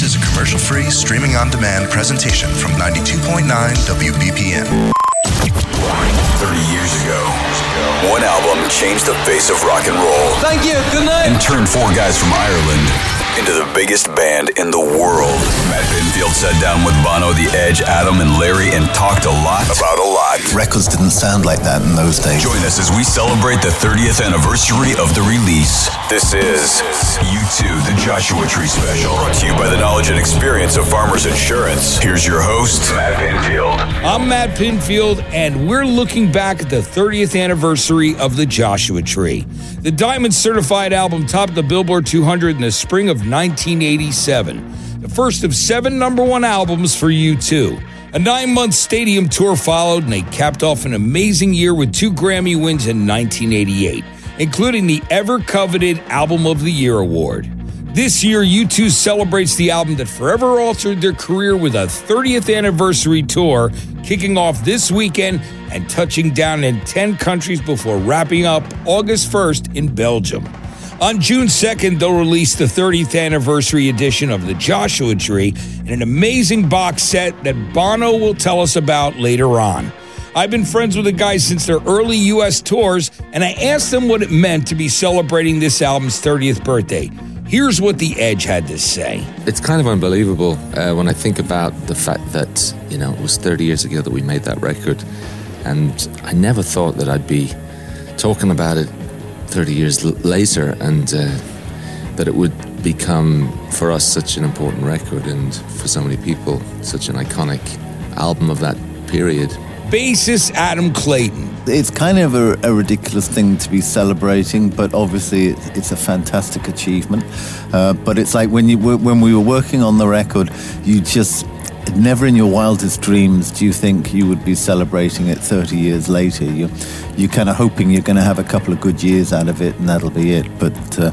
is a commercial-free, streaming-on-demand presentation from 92.9 WBPM. 30 years ago, one album changed the face of rock and roll. Thank you, good night. And turned four guys from Ireland into the biggest band in the world. Matt Pinfield sat down with Bono, The Edge, Adam, and Larry and talked a lot about a lot. Records didn't sound like that in those days. Join us as we celebrate the 30th anniversary of the release. This is U2, the Joshua Tree Special. Brought to you by the knowledge and experience of Farmers Insurance. Here's your host, Matt Pinfield. I'm Matt Pinfield, and we're looking back at the 30th anniversary of the Joshua Tree. The Diamond Certified album topped the Billboard 200 in the spring of 1987, the first of 7 number one albums for U2. A 9-month stadium tour followed, and they capped off an amazing year with 2 Grammy wins in 1988, including the ever-coveted Album of the Year award. This year, U2 celebrates the album that forever altered their career with a 30th anniversary tour, kicking off this weekend and touching down in 10 countries before wrapping up August 1st in Belgium. On June 2nd, they'll release the 30th anniversary edition of the Joshua Tree in an amazing box set that Bono will tell us about later on. I've been friends with the guys since their early U.S. tours, and I asked them what it meant to be celebrating this album's 30th birthday. Here's what The Edge had to say. It's kind of unbelievable when I think about the fact that, it was 30 years ago that we made that record, and I never thought that I'd be talking about it 30 years later, and that it would become for us such an important record, and for so many people such an iconic album of that period. Bassist Adam Clayton. It's kind of a ridiculous thing to be celebrating, but obviously it's a fantastic achievement. But it's like when we were working on the record, you just never in your wildest dreams do you think you would be celebrating it 30 years later. You're kind of hoping you're going to have a couple of good years out of it, and that'll be it. But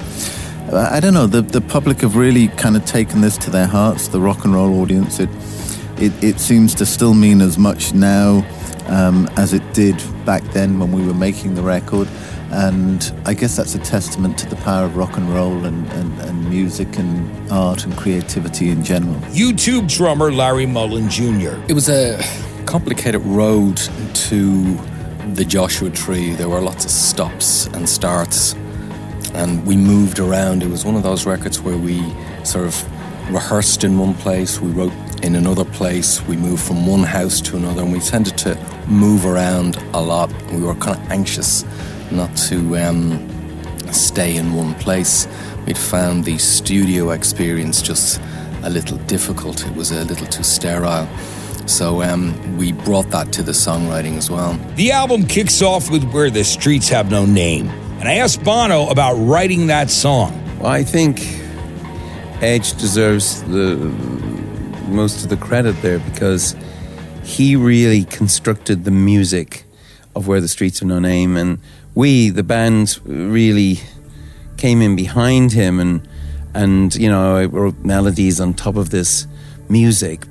I don't know. The public have really kind of taken this to their hearts. The rock and roll audience. It seems to still mean as much now as it did back then when we were making the record. And I guess that's a testament to the power of rock and roll and music and art and creativity in general. U2 drummer Larry Mullen Jr. It was a complicated road to the Joshua Tree. There were lots of stops and starts, and we moved around. It was one of those records where we sort of rehearsed in one place, we wrote in another place, we moved from one house to another, and we tended to move around a lot. We were kind of anxious not to stay in one place. We'd found the studio experience just a little difficult. It was a little too sterile. So we brought that to the songwriting as well. The album kicks off with Where the Streets Have No Name, and I asked Bono about writing that song. Well, I think Edge deserves the most of the credit there, because he really constructed the music of Where the Streets Have No Name, and we, the band, really came in behind him, and I wrote melodies on top of this music,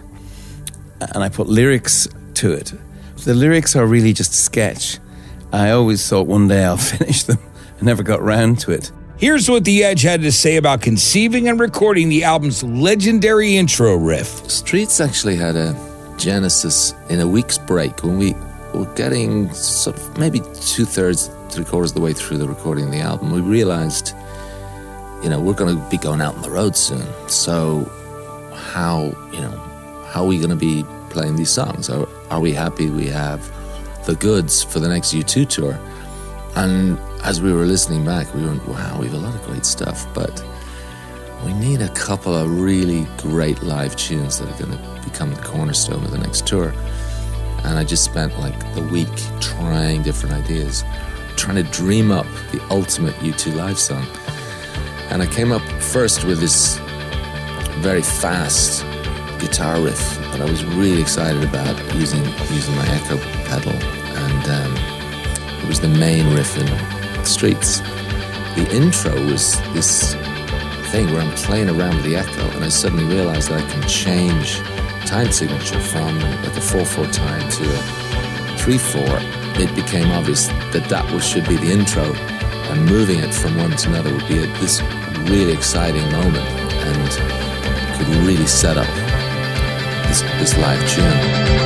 and I put lyrics to it. The lyrics are really just a sketch. I always thought one day I'll finish them. I never got round to it. Here's what The Edge had to say about conceiving and recording the album's legendary intro riff. Streets actually had a genesis in a week's break when we were getting sort of maybe 2/3, 3/4 of the way through the recording of the album. We realized, we're going to be going out on the road soon. So how are we going to be playing these songs? Are we happy we have the goods for the next U2 tour? And as we were listening back, we went, wow, we have a lot of great stuff, but we need a couple of really great live tunes that are going to become the cornerstone of the next tour. And I just spent the week trying different ideas, trying to dream up the ultimate U2 live song. And I came up first with this very fast guitar riff that I was really excited about using my echo pedal, and it was the main riff in Streets. The intro was this thing where I'm playing around with the echo, and I suddenly realized that I can change time signature from a 4/4 time to a 3/4. It became obvious that should be the intro, and moving it from one to another would be this really exciting moment, and could really set up this live tune.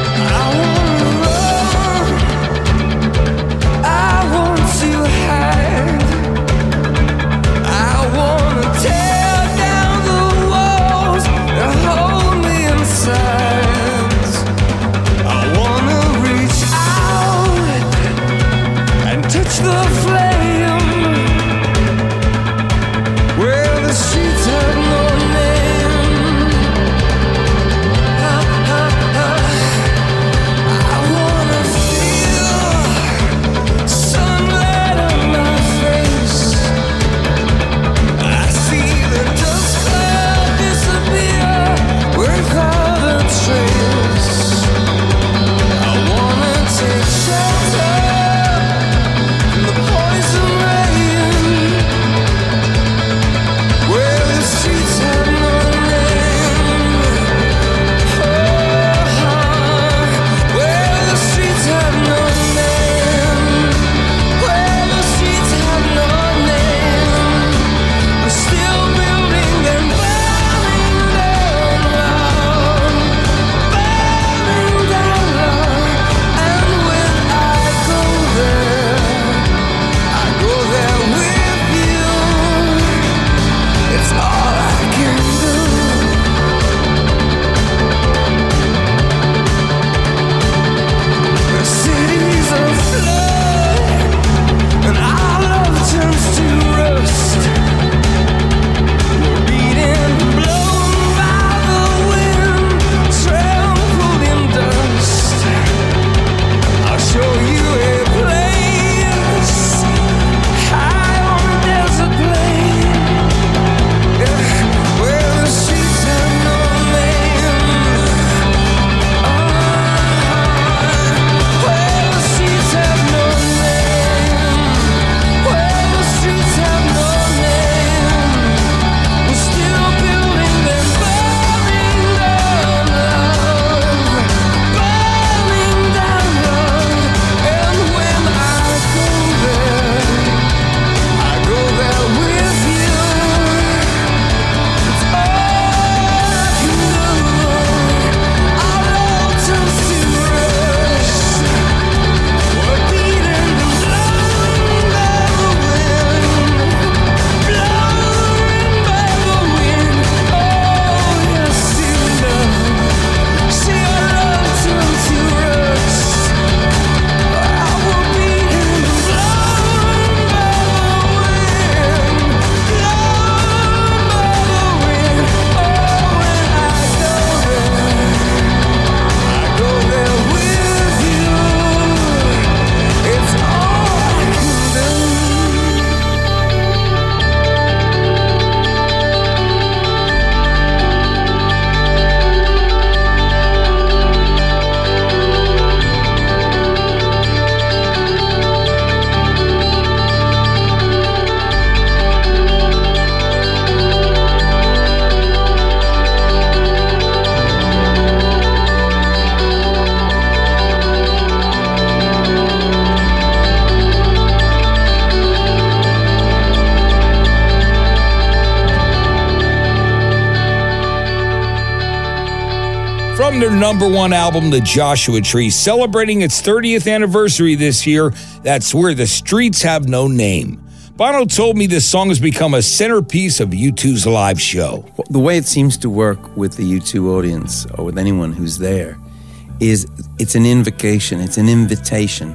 From their number one album, The Joshua Tree, celebrating its 30th anniversary this year, that's Where the Streets Have No Name. Bono told me this song has become a centerpiece of U2's live show. The way it seems to work with the U2 audience, or with anyone who's there, is it's an invocation, it's an invitation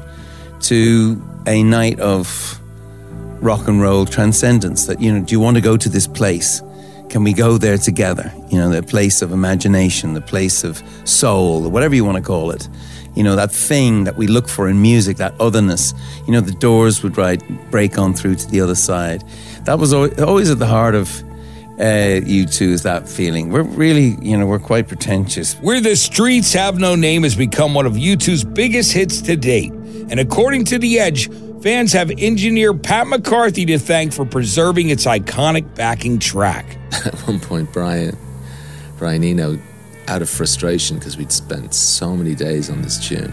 to a night of rock and roll transcendence. That, you know, do you want to go to this place? Can we go there together? You know, the place of imagination, the place of soul, whatever you want to call it. You know, that thing that we look for in music, that otherness. You know, the Doors would break on through to the other side. That was always at the heart of U2, is that feeling. We're really, you know, we're quite pretentious. Where the Streets Have No Name has become one of U2's biggest hits to date. And according to The Edge, fans have engineer Pat McCarthy to thank for preserving its iconic backing track. At one point, Brian Eno, out of frustration because we'd spent so many days on this tune,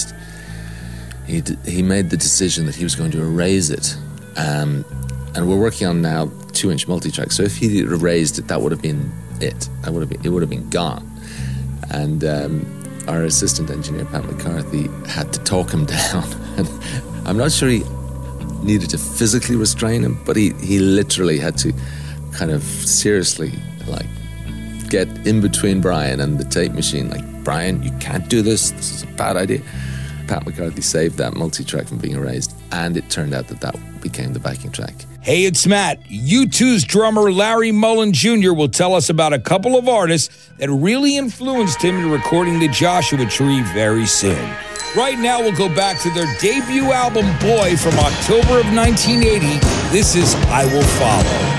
he made the decision that he was going to erase it. And we're working on now 2-inch multi-track. So if he erased it, that would have been it. It would have been gone. And our assistant engineer, Pat McCarthy, had to talk him down. And I'm not sure he needed to physically restrain him, but he literally had to kind of seriously, like, get in between Brian and the tape machine. Like, Brian, you can't do this. This is a bad idea. Pat McCarthy saved that multi-track from being erased, and it turned out that became the backing track. Hey, it's Matt. U2's drummer Larry Mullen Jr. will tell us about a couple of artists that really influenced him in recording the Joshua Tree very soon. Right now, we'll go back to their debut album, Boy, from October of 1980. This is I Will Follow.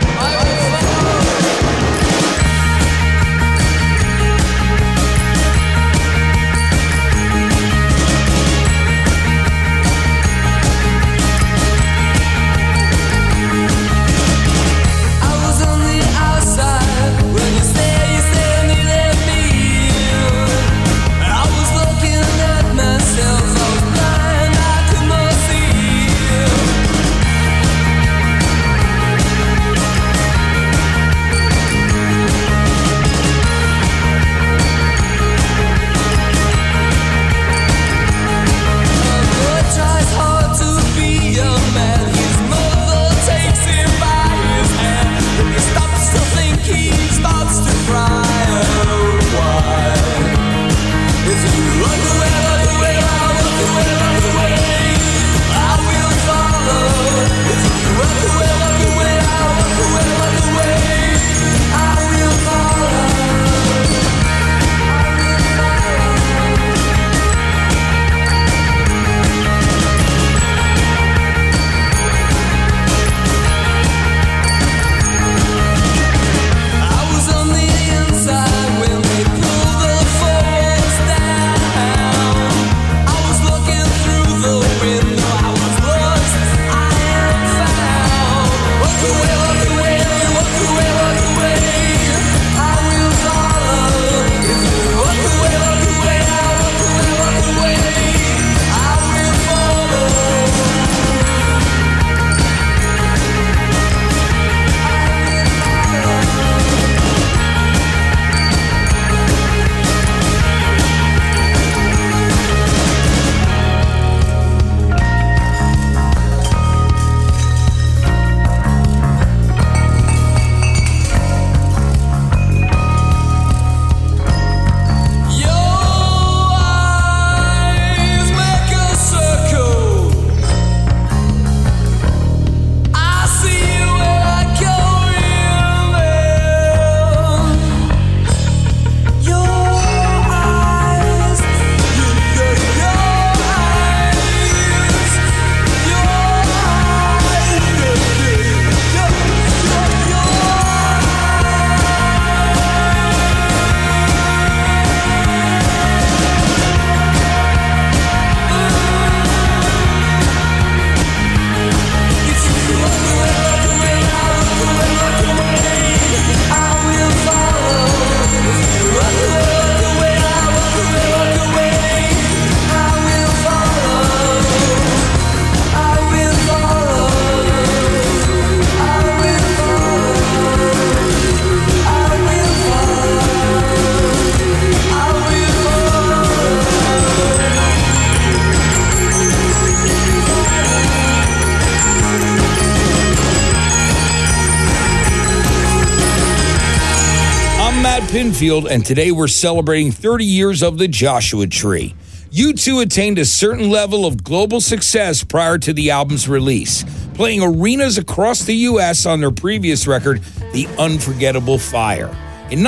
Pinfield, and today we're celebrating 30 years of the Joshua Tree. U2 attained a certain level of global success prior to the album's release, playing arenas across the U.S. on their previous record, The Unforgettable Fire. In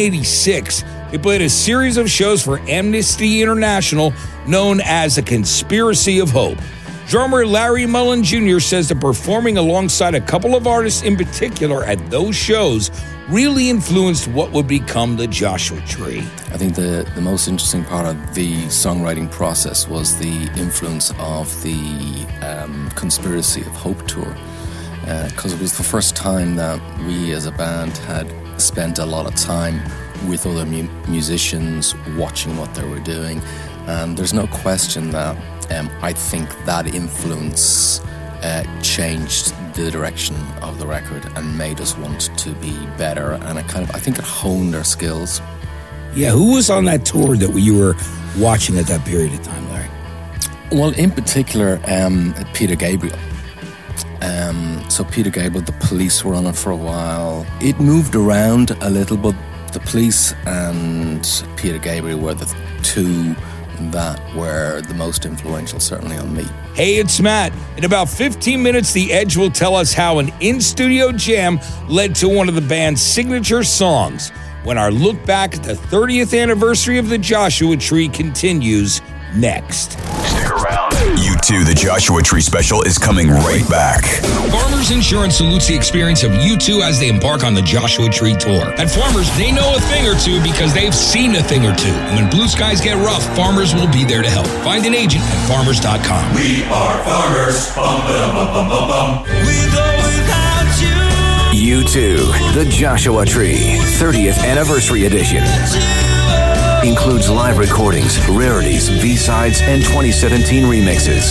1986, they played a series of shows for Amnesty International known as A Conspiracy of Hope. Drummer Larry Mullen Jr. says that performing alongside a couple of artists in particular at those shows really influenced what would become the Joshua Tree. I think the most interesting part of the songwriting process was the influence of the Conspiracy of Hope tour, because it was the first time that we as a band had spent a lot of time with other musicians, watching what they were doing, and there's no question that I think that influence changed the direction of the record and made us want to be better. And I think it honed our skills. Yeah, who was on that tour that you were watching at that period of time, Larry? Well, in particular, Peter Gabriel. So Peter Gabriel, the Police were on it for a while. It moved around a little, but the Police and Peter Gabriel were the two that were the most influential, certainly on me. Hey, it's Matt. In about 15 minutes, The Edge will tell us how an in-studio jam led to one of the band's signature songs. When our look back at the 30th anniversary of the Joshua Tree continues next. Stick around. U2, the Joshua Tree special is coming right back. Farmers Insurance salutes the experience of U2 as they embark on the Joshua Tree tour. At Farmers, they know a thing or two because they've seen a thing or two. And when blue skies get rough, Farmers will be there to help. Find an agent at farmers.com. We are farmers. Bum, ba-dum, bum, bum, bum, bum. We go without you. U2, the Joshua Tree, 30th Anniversary Edition. Includes live recordings, rarities, B-sides, and 2017 remixes.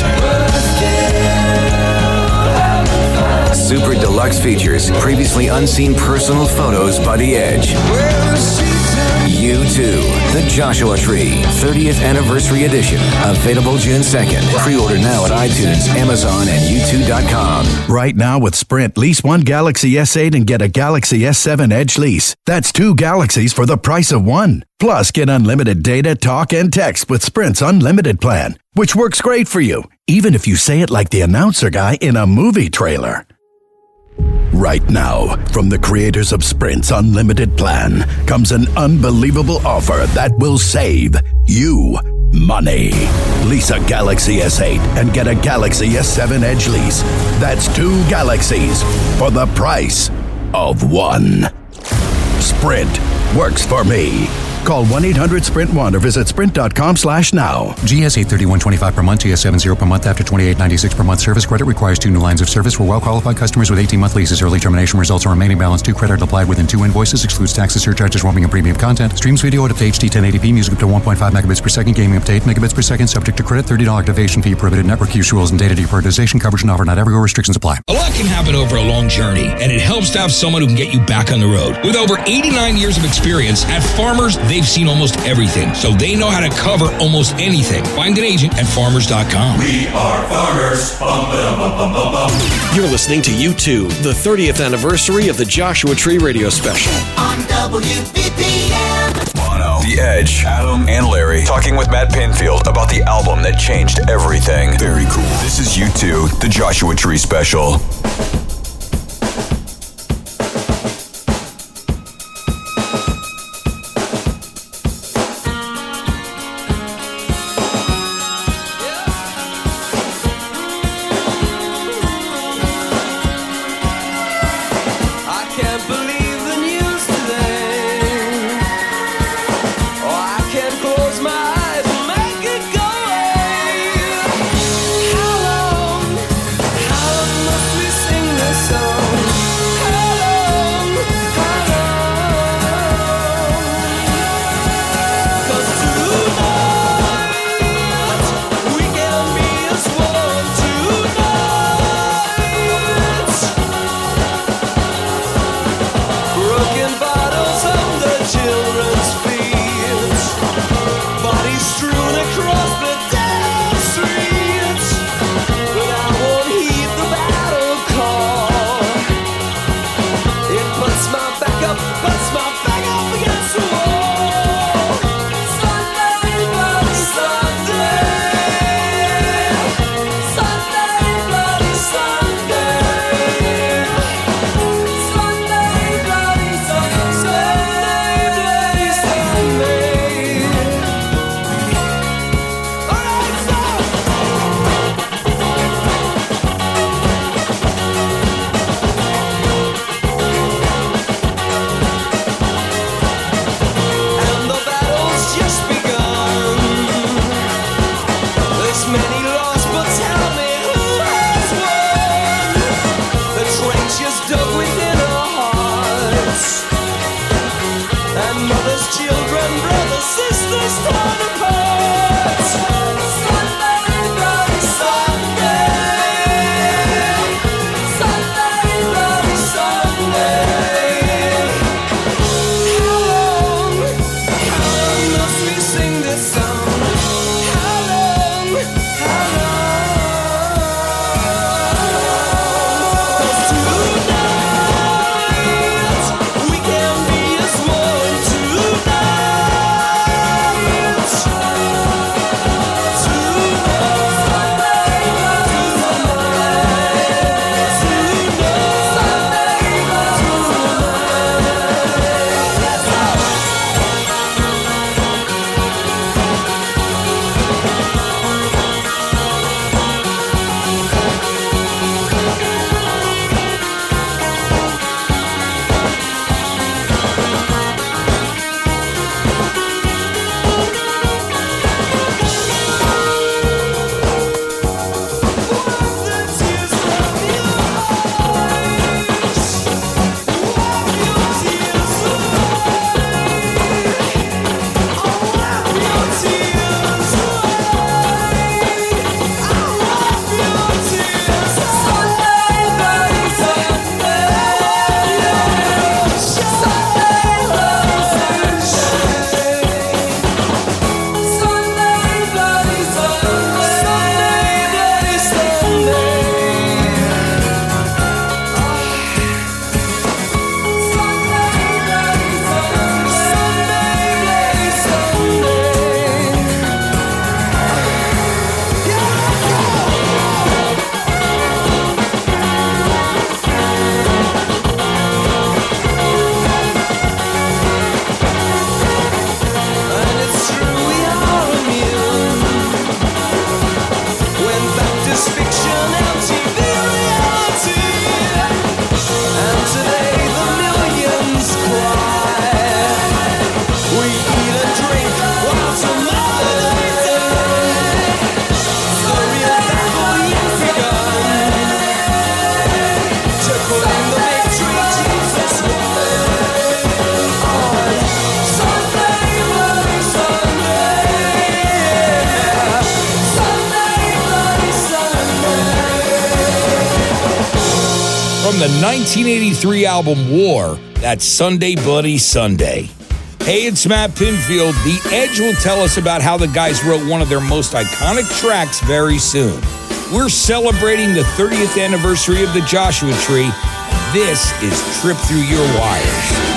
Super deluxe features, previously unseen personal photos by The Edge. U2, the Joshua Tree, 30th Anniversary Edition. Available June 2nd. Pre-order now at iTunes, Amazon, and U2.com. Right now with Sprint, lease one Galaxy S8 and get a Galaxy S7 Edge lease. That's 2 Galaxies for the price of 1. Plus, get unlimited data, talk, and text with Sprint's unlimited plan, which works great for you, even if you say it like the announcer guy in a movie trailer. Right now, from the creators of Sprint's unlimited plan, comes an unbelievable offer that will save you money. Lease a Galaxy S8 and get a Galaxy S7 Edge lease. That's 2 Galaxies for the price of 1. Sprint works for me. Call 1-800-SPRINT1 or visit sprint.com/now. GS 831.25 per month, GS 70 per month after 28.96 per month. Service credit requires 2 new lines of service for well-qualified customers with 18-month leases. Early termination results in remaining balance 2 credit applied within 2 invoices. Excludes taxes, surcharges, roaming, and premium content. Streams video at up to HD 1080p. Music up to 1.5 megabits per second. Gaming up to 8 megabits per second. Subject to credit. $30 activation fee. Prohibited network use rules and data deprioritization. Coverage not offered. Not everywhere. Restrictions apply. A lot can happen over a long journey, and it helps to have someone who can get you back on the road. With over 89 years of experience, at Farmers, they've seen almost everything, so they know how to cover almost anything. Find an agent at farmers.com. We are farmers. Bum, ba-dum, bum, bum, bum, bum. You're listening to U2, the 30th anniversary of the Joshua Tree radio special. On WBPM. Bono, The Edge, Adam, and Larry talking with Matt Pinfield about the album that changed everything. Very cool. This is U2, the Joshua Tree special. the 1983 album War, that's Sunday Bloody Sunday. Hey, it's Matt Pinfield. The Edge will tell us about how the guys wrote one of their most iconic tracks very soon. We're celebrating the 30th anniversary of the Joshua Tree. This is Trip Through Your Wires.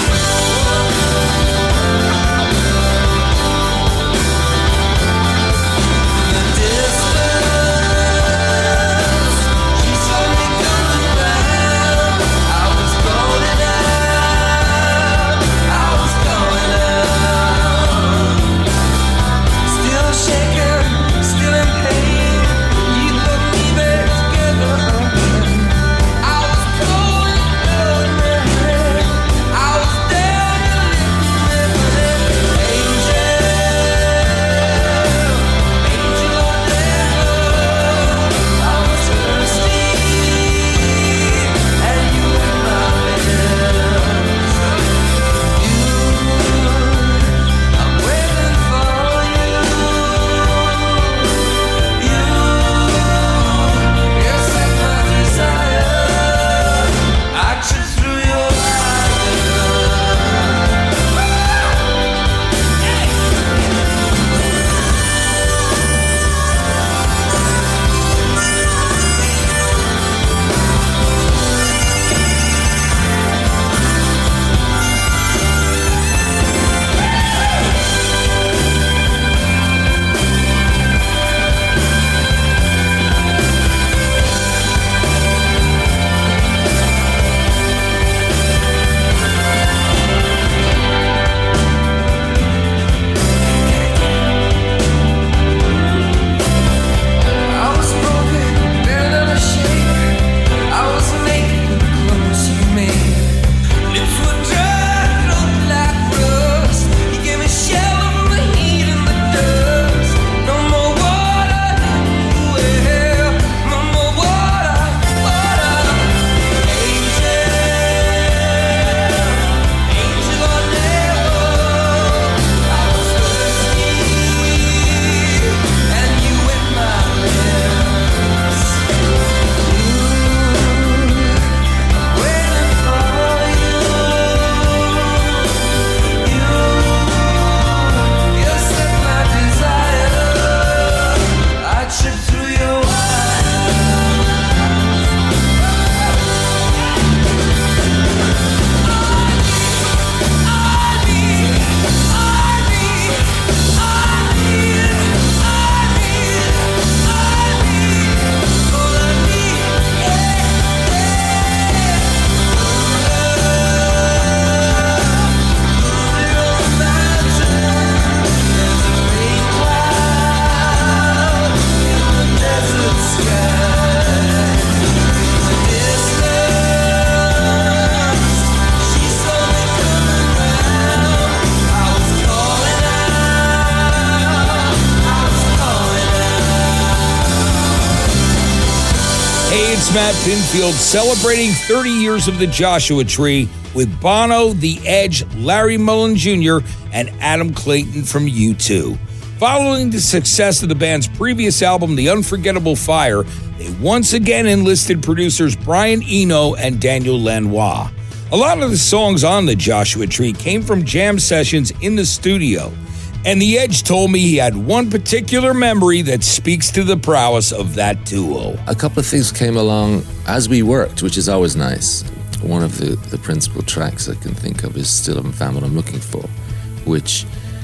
Matt Pinfield celebrating 30 years of the Joshua Tree with Bono, The Edge, Larry Mullen Jr., and Adam Clayton from U2. Following the success of the band's previous album, The Unforgettable Fire, they once again enlisted producers Brian Eno and Daniel Lanois. A lot of the songs on the Joshua Tree came from jam sessions in the studio. And The Edge told me he had one particular memory that speaks to the prowess of that duo. A couple of things came along as we worked, which is always nice. One of the principal tracks I can think of is Still Haven't Found What I'm Looking For, which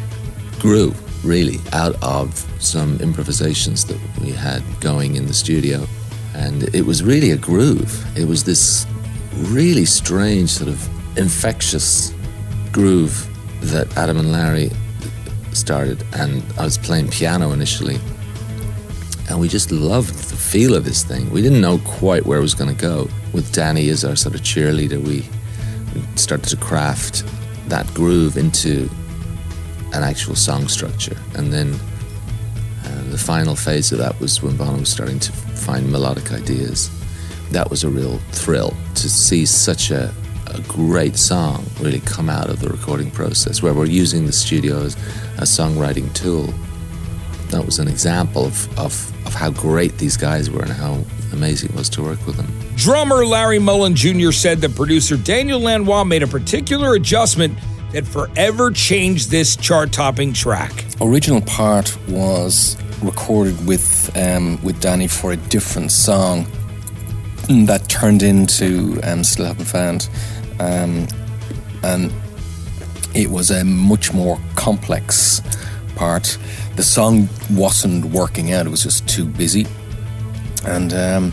grew really out of some improvisations that we had going in the studio. And it was really a groove. It was this really strange sort of infectious groove that Adam and Larry started, and I was playing piano initially, and we just loved the feel of this thing. We didn't know quite where it was going to go. With Danny as our sort of cheerleader, we started to craft that groove into an actual song structure, and then the final phase of that was when Bono was starting to find melodic ideas. That was a real thrill to see such a great song really come out of the recording process, where we're using the studio as a songwriting tool. That was an example of how great these guys were and how amazing it was to work with them. Drummer Larry Mullen Jr. said that producer Daniel Lanois made a particular adjustment that forever changed this chart-topping track. Original part was recorded with Danny for a different song that turned into Still Haven't Found, and it was a much more complex part. The song wasn't working out, it was just too busy. And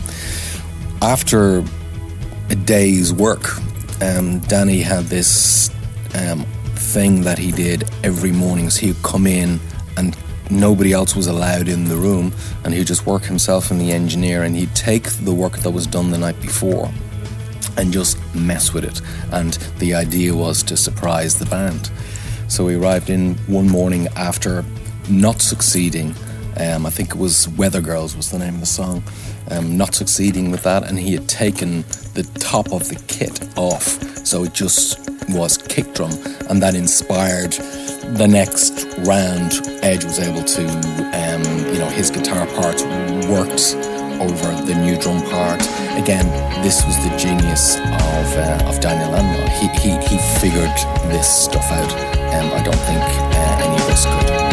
after a day's work, Danny had this thing that he did every morning. So he'd come in and nobody else was allowed in the room, and he'd just work himself and the engineer, and he'd take the work that was done the night before and just mess with it. And the idea was to surprise the band. So we arrived in one morning after not succeeding. I think it was Weather Girls was the name of the song. Not succeeding with that, and he had taken the top of the kit off, so it just was kick drum, and that inspired the next round. Edge was able to, his guitar parts worked over the new drum part. Again, this was the genius of Daniel Lanois. He figured this stuff out. I don't think any of us could.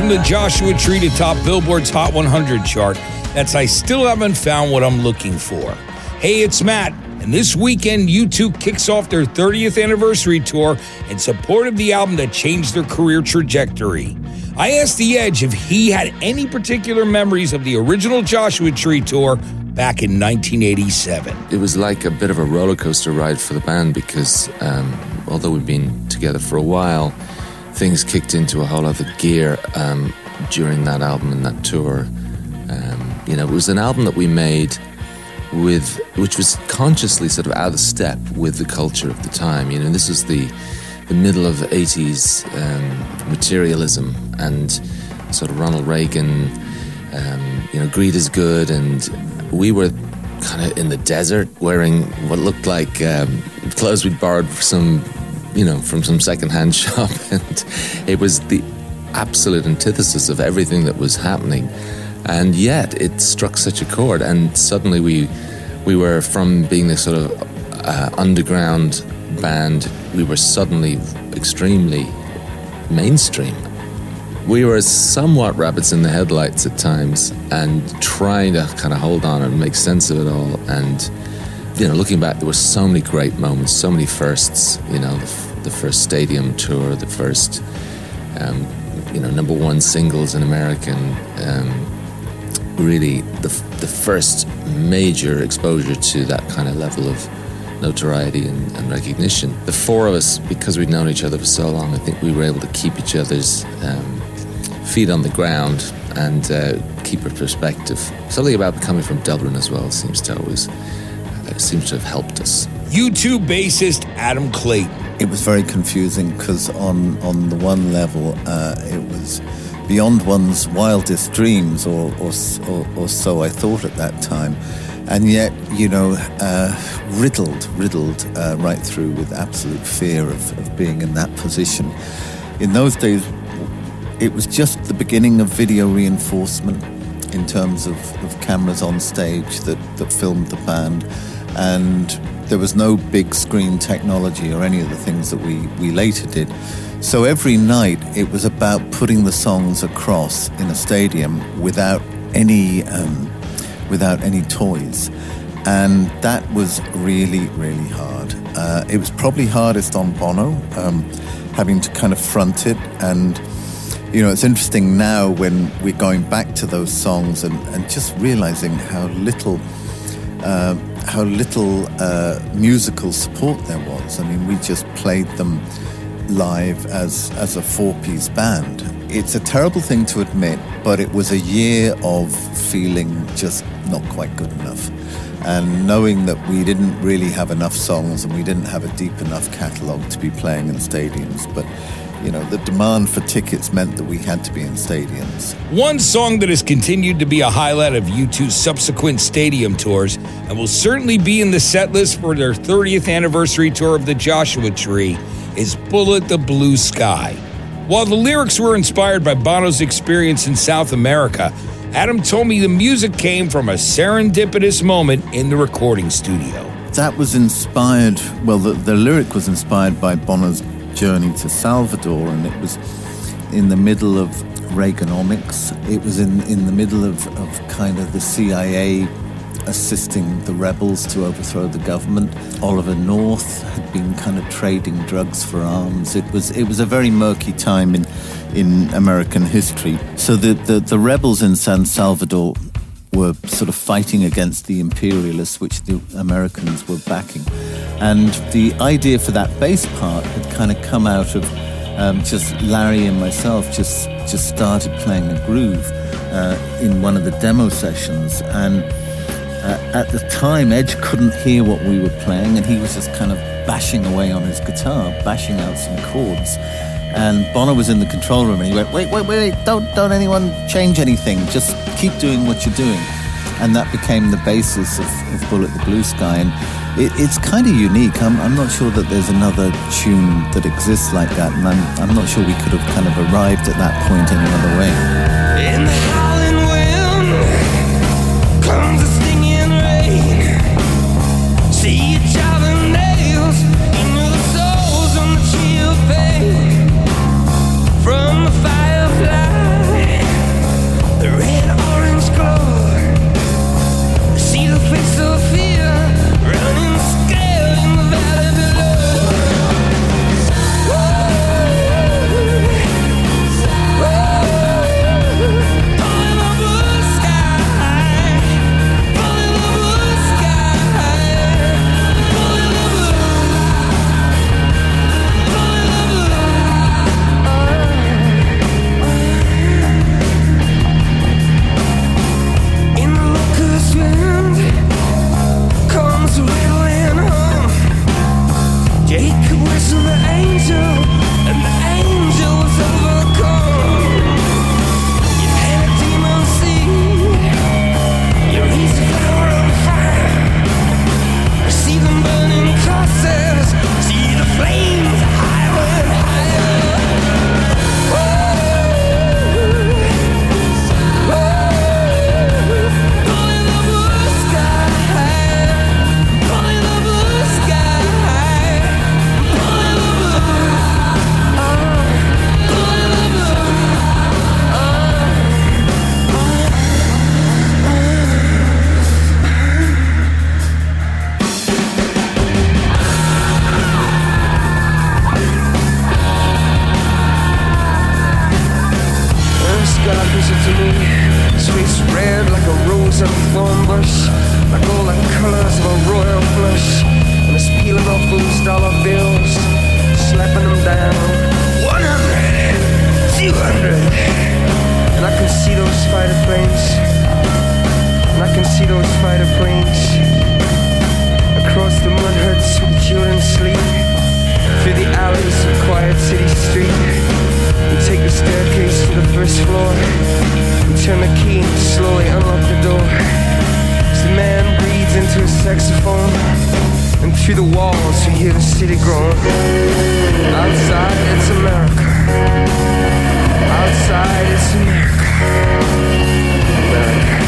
the Joshua Tree to top Billboard's Hot 100 chart. That's I Still Haven't Found What I'm Looking For. Hey, it's Matt, and this weekend U2 kicks off their 30th anniversary tour in support of the album that changed their career trajectory. I asked The Edge if he had any particular memories of the original Joshua Tree tour back in 1987. It was like a bit of a roller coaster ride for the band because although we've been together for a while, things kicked into a whole other gear during that album and that tour. It was an album that we made which was consciously sort of out of step with the culture of the time. This was the middle of the 80s materialism and sort of Ronald Reagan, greed is good, and we were kind of in the desert wearing what looked like clothes we'd borrowed from some secondhand shop, and it was the absolute antithesis of everything that was happening, and yet it struck such a chord, and suddenly we were, from being this sort of underground band, we were suddenly extremely mainstream. We were somewhat rabbits in the headlights at times and trying to kind of hold on and make sense of it all. And, looking back, there were so many great moments, so many firsts, the first stadium tour, the first, number one singles in America, really the first major exposure to that kind of level of notoriety and recognition. The four of us, because we'd known each other for so long, I think we were able to keep each other's feet on the ground and keep a perspective. Something about coming from Dublin as well seems to have helped us. U2 bassist Adam Clayton. It was very confusing because on the one level, it was beyond one's wildest dreams, or so I thought at that time. And yet, riddled right through with absolute fear of being in that position. In those days, it was just the beginning of video reinforcement in terms of cameras on stage that filmed the band. And there was no big screen technology or any of the things that we later did. So every night, it was about putting the songs across in a stadium without any toys. And that was really, really hard. It was probably hardest on Bono, having to kind of front it. And, it's interesting now when we're going back to those songs and just realizing how little musical support there was. I mean, we just played them live as a four-piece band. It's a terrible thing to admit, but it was a year of feeling just not quite good enough. And knowing that we didn't really have enough songs and we didn't have a deep enough catalogue to be playing in stadiums. But, the demand for tickets meant that we had to be in stadiums. One song that has continued to be a highlight of U2's subsequent stadium tours and will certainly be in the set list for their 30th anniversary tour of the Joshua Tree is Bullet the Blue Sky. While the lyrics were inspired by Bono's experience in South America, Adam told me the music came from a serendipitous moment in the recording studio. That was inspired, the lyric was inspired by Bono's journey to Salvador, and it was in the middle of Reaganomics. It was in the middle of kind of the CIA assisting the rebels to overthrow the government. Oliver North had been kind of trading drugs for arms. It was a very murky time in American history. So the rebels in San Salvador were sort of fighting against the imperialists, which the Americans were backing. And the idea for that bass part had kind of come out of just Larry and myself just started playing a groove in one of the demo sessions. And at the time, Edge couldn't hear what we were playing, and he was just kind of bashing away on his guitar, bashing out some chords. And Bono was in the control room, and he went, wait, don't anyone change anything. Just keep doing what you're doing. And that became the basis of Bullet the Blue Sky. And it's kind of unique. I'm not sure that there's another tune that exists like that, and I'm not sure we could have kind of arrived at that point any other way. In the howling wind comes the stinging rain. See each other nails into the souls on the chill pain from the firefly. God whistled to me. His face red like a rose of a thorn bush, like all the colors of a royal flush. And it's peeling off those dollar bills, slapping them down. 100, 200. And I can see those fighter planes. And I can see those fighter planes across the mud huts with children sleep, through the alleys of quiet city street. We take the staircase to the first floor. We turn the key and slowly unlock the door. As the man breathes into his saxophone, and through the walls we hear the city groan. Outside it's America. Outside it's America. America.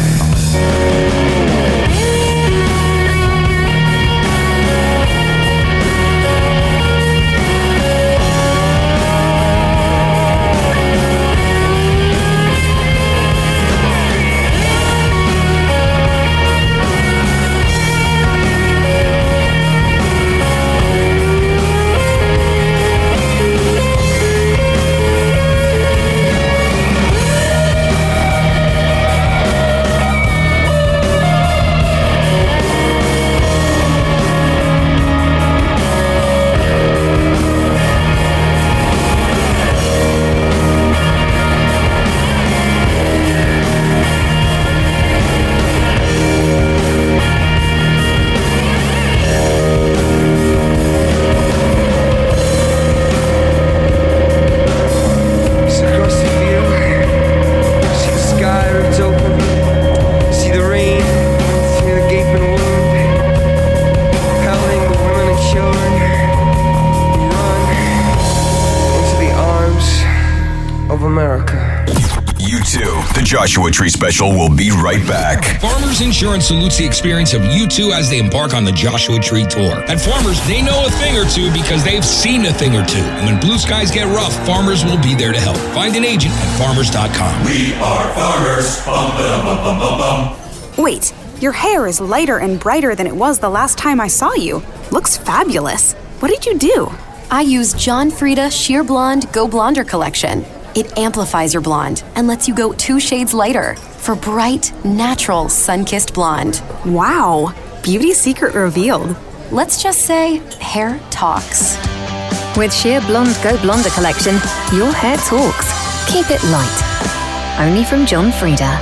Joshua Tree Special will be right back. Farmers Insurance salutes the experience of U2 as they embark on the Joshua Tree Tour. At Farmers, they know a thing or two because they've seen a thing or two. And when blue skies get rough, Farmers will be there to help. Find an agent at farmers.com. We are Farmers. Bum, ba, bum, bum, bum, bum. Wait, your hair is lighter and brighter than it was the last time I saw you. Looks fabulous. What did you do? I use John Frieda Sheer Blonde Go Blonder collection. It amplifies your blonde and lets you go 2 shades lighter for bright, natural, sun-kissed blonde. Wow, beauty secret revealed. Let's just say hair talks. With Sheer Blonde Go Blonder collection, your hair talks. Keep it light. Only from John Frieda.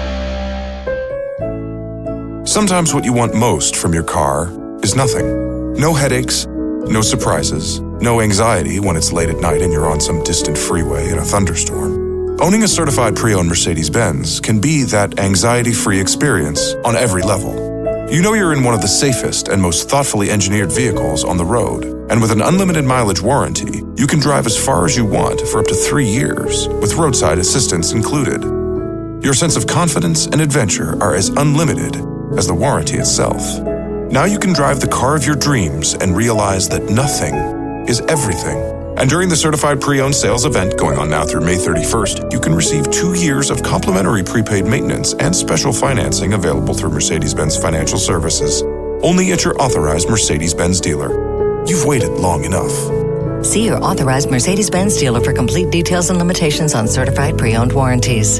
Sometimes what you want most from your car is nothing. No headaches, no surprises, no anxiety when it's late at night and you're on some distant freeway in a thunderstorm. Owning a certified pre-owned Mercedes-Benz can be that anxiety-free experience on every level. You know you're in one of the safest and most thoughtfully engineered vehicles on the road. And with an unlimited mileage warranty, you can drive as far as you want for up to 3 years, with roadside assistance included. Your sense of confidence and adventure are as unlimited as the warranty itself. Now you can drive the car of your dreams and realize that nothing is everything. And during the Certified Pre-Owned Sales event going on now through May 31st, you can receive 2 years of complimentary prepaid maintenance and special financing available through Mercedes-Benz Financial Services. Only at your authorized Mercedes-Benz dealer. You've waited long enough. See your authorized Mercedes-Benz dealer for complete details and limitations on certified pre-owned warranties.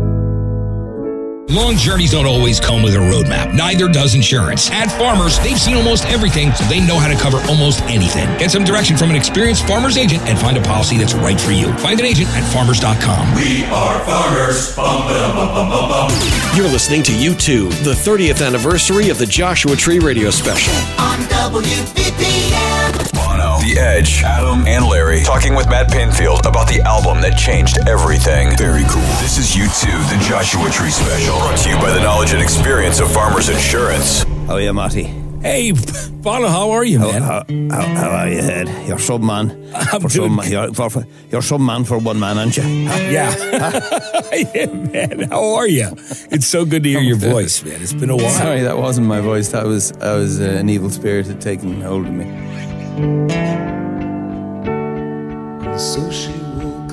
Long journeys don't always come with a roadmap. Neither does insurance. At Farmers, they've seen almost everything, so they know how to cover almost anything. Get some direction from an experienced Farmers agent and find a policy that's right for you. Find an agent at farmers.com. We are Farmers. Bum, ba, bum, bum, bum, bum. You're listening to U2, the 30th anniversary of the Joshua Tree Radio Special. On WBPM. Bono, The Edge, Adam, and Larry talking with Matt Pinfield about the album that changed everything. Very cool. This is U2, the Joshua Tree Special. Brought to you by the knowledge and experience of Farmers Insurance. How are you, Matty? Hey, Bono, how are you, man? How are you, Ed? You're some man. You're some man for one man, aren't you? Yeah. Yeah, man. How are you? It's so good to hear your voice, man. It's been a while. Sorry, that wasn't my voice. That was an evil spirit had taken hold of me. So she woke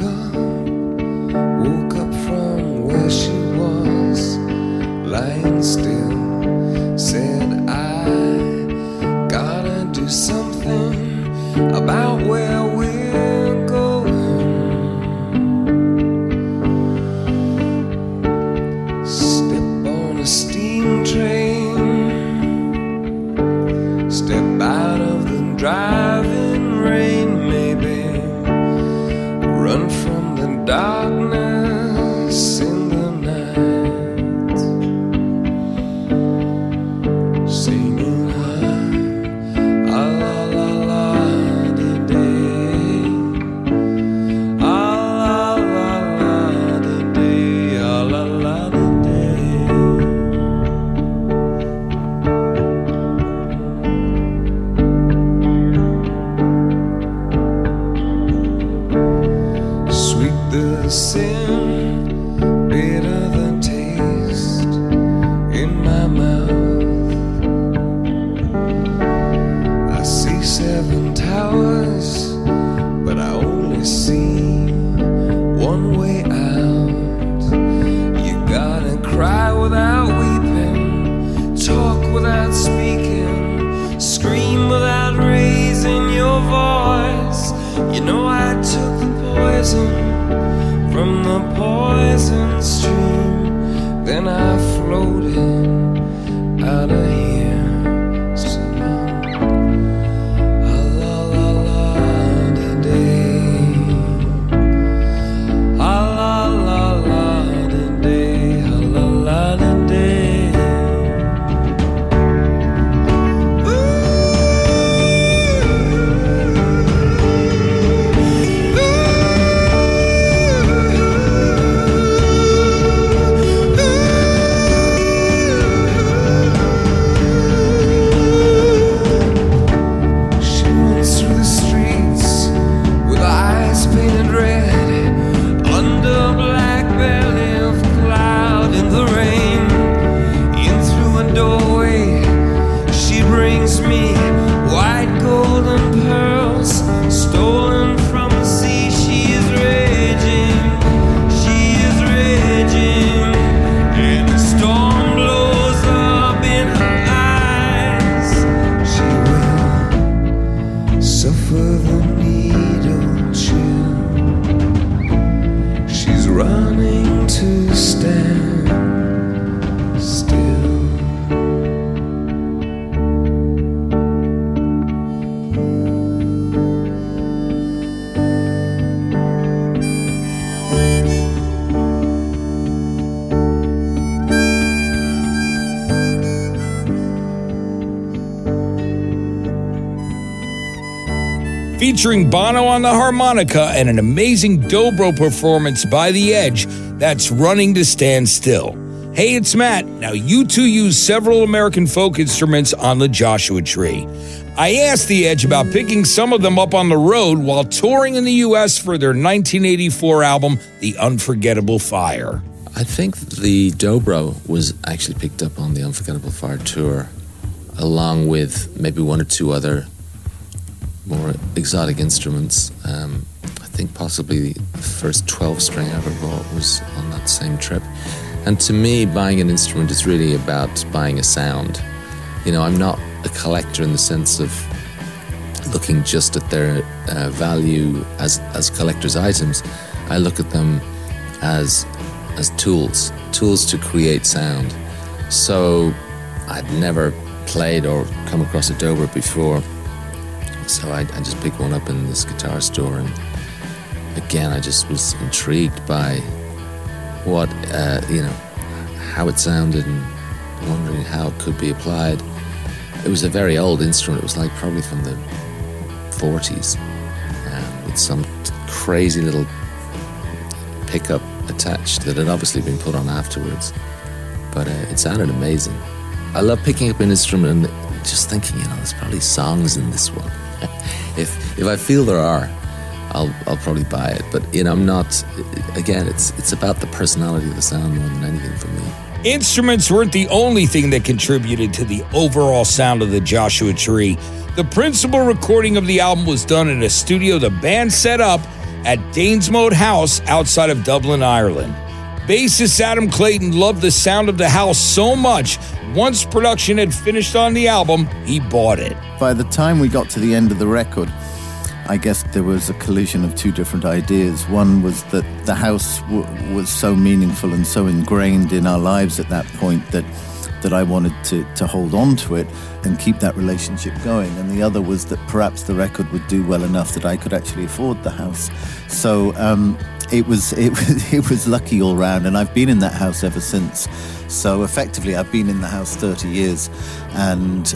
up from where she was, lying still, said, I gotta do something about where we're going. a poison stream, then I floated out of here, singing a la la la da day, a la la la da day, a la la da day. Featuring Bono on the harmonica and an amazing dobro performance by The Edge, that's Running to Stand Still. Hey, it's Matt. Now, U2 use several American folk instruments on the Joshua Tree. I asked The Edge about picking some of them up on the road while touring in the U.S. for their 1984 album, The Unforgettable Fire. I think the dobro was actually picked up on the Unforgettable Fire tour, along with maybe one or two other more exotic instruments. I think possibly the first 12-string I ever bought was on that same trip. And to me, buying an instrument is really about buying a sound. You know, I'm not a collector in the sense of looking just at their value as collector's items. I look at them as tools to create sound. So I'd never played or come across a dobro before. So I just picked one up in this guitar store, and again, I just was intrigued by what, how it sounded, and wondering how it could be applied. It was a very old instrument. It was like probably from the 40s, with some crazy little pickup attached that had obviously been put on afterwards. But it sounded amazing. I love picking up an instrument and just thinking, there's probably songs in this one. If I feel there are, I'll probably buy it. But I'm not. Again, it's about the personality of the sound more than anything for me. Instruments weren't the only thing that contributed to the overall sound of the Joshua Tree. The principal recording of the album was done in a studio the band set up at Danesmote House outside of Dublin, Ireland. Bassist Adam Clayton loved the sound of the house so much, once production had finished on the album, he bought it. By the time we got to the end of the record, I guess there was a collision of two different ideas. One was that the house was so meaningful and so ingrained in our lives at that point that I wanted to hold on to it and keep that relationship going. And the other was that perhaps the record would do well enough that I could actually afford the house. So it was lucky all round, and I've been in that house ever since. So effectively, I've been in the house 30 years, and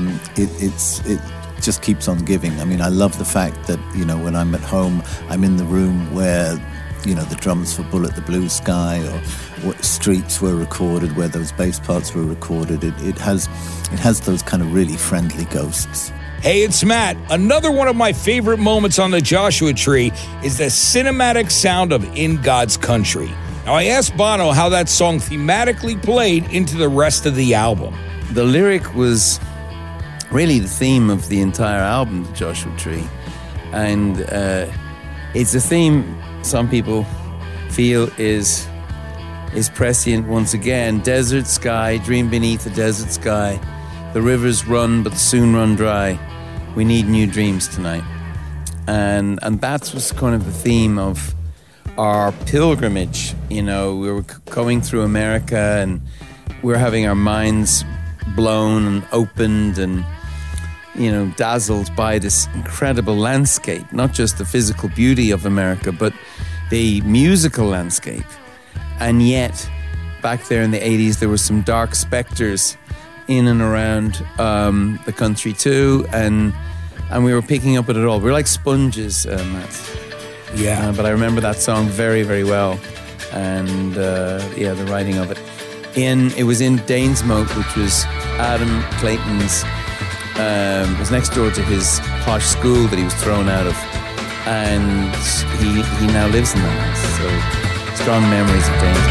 it just keeps on giving. I mean, I love the fact that, when I'm at home, I'm in the room where, the drums for Bullet the Blue Sky or what Streets were recorded, where those bass parts were recorded. It has those kind of really friendly ghosts. Hey, it's Matt. Another one of my favorite moments on the Joshua Tree is the cinematic sound of In God's Country. Now, I asked Bono how that song thematically played into the rest of the album. The lyric was really the theme of the entire album, The Joshua Tree. And it's a theme some people feel is prescient once again. Desert sky, dream beneath a desert sky. The rivers run, but soon run dry. We need new dreams tonight. And that was kind of the theme of our pilgrimage. You know, we were going through America and we were having our minds blown and opened and, you know, dazzled by this incredible landscape, not just the physical beauty of America, but the musical landscape. And yet, back there in the 80s, there were some dark specters in and around the country too, and we were picking up at it all. We were like sponges, Matt. Yeah. But I remember that song very, very well, and the writing of it. It was in Danesmoat, which was Adam Clayton's. It was next door to his posh school that he was thrown out of, and he now lives in that house. So strong memories of Danesmoat.